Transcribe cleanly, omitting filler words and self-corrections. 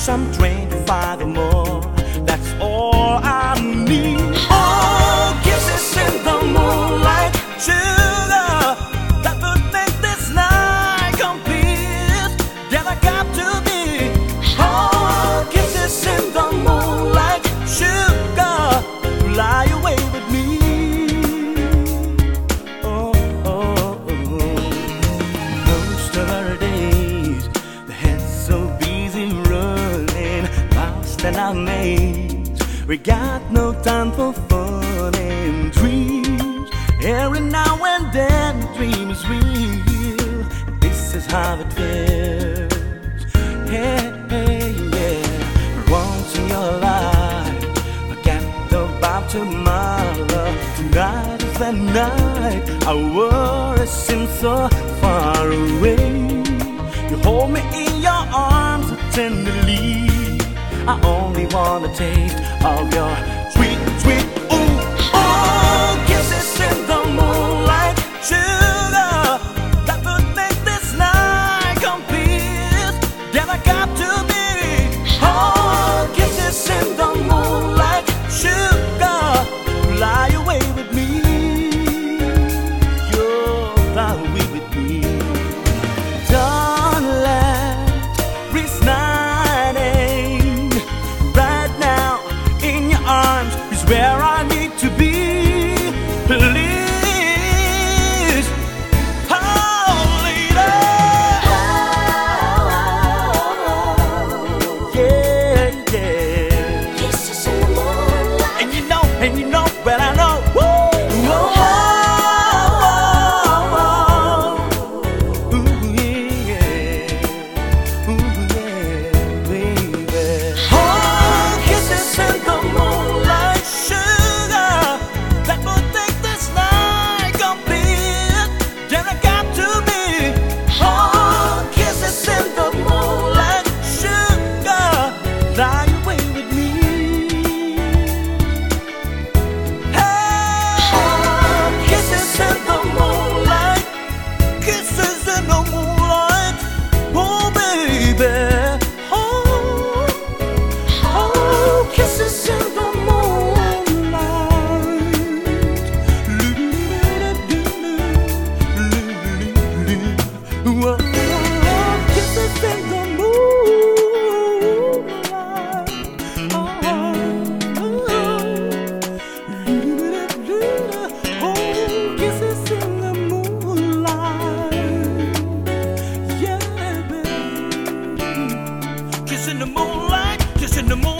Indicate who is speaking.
Speaker 1: some drink, 5 or more. That's all I need. Oh, kisses in the moonlight, sugar, that would make this night complete. Yeah, I got to be. Oh, kisses in the moonlight, sugar, fly away with me. Oh, oh, oh. Most of our days, the head's so busy running, lost in our maze. We got no time for fun and dreams. Every now and then, the dream is real. This is how it feels. Hey, hey, yeah. Once in your life, forget about tomorrow. Tonight is the night. Our worries seem so far away. You hold me in your arms so tenderly. I only want a taste of your sweet, sweet, ooh, oh, kisses in the moonlight, sugar, that would make this night complete. Then I got to be. Oh, kisses in the moonlight, sugar, fly away with me. You'll fly away with me. Don't let this night end. Right now, in your arms is where I need to be. Please, oh, lady. Yeah, yeah.
Speaker 2: Kisses in the moonlight.
Speaker 1: And you know, well I know. Woo! Fly away with me. Hey, kisses in the moonlight, kisses in the moonlight. Oh, baby. Oh, oh, kisses in the moonlight. Kisses in the kiss in the moonlight, kiss in the moonlight.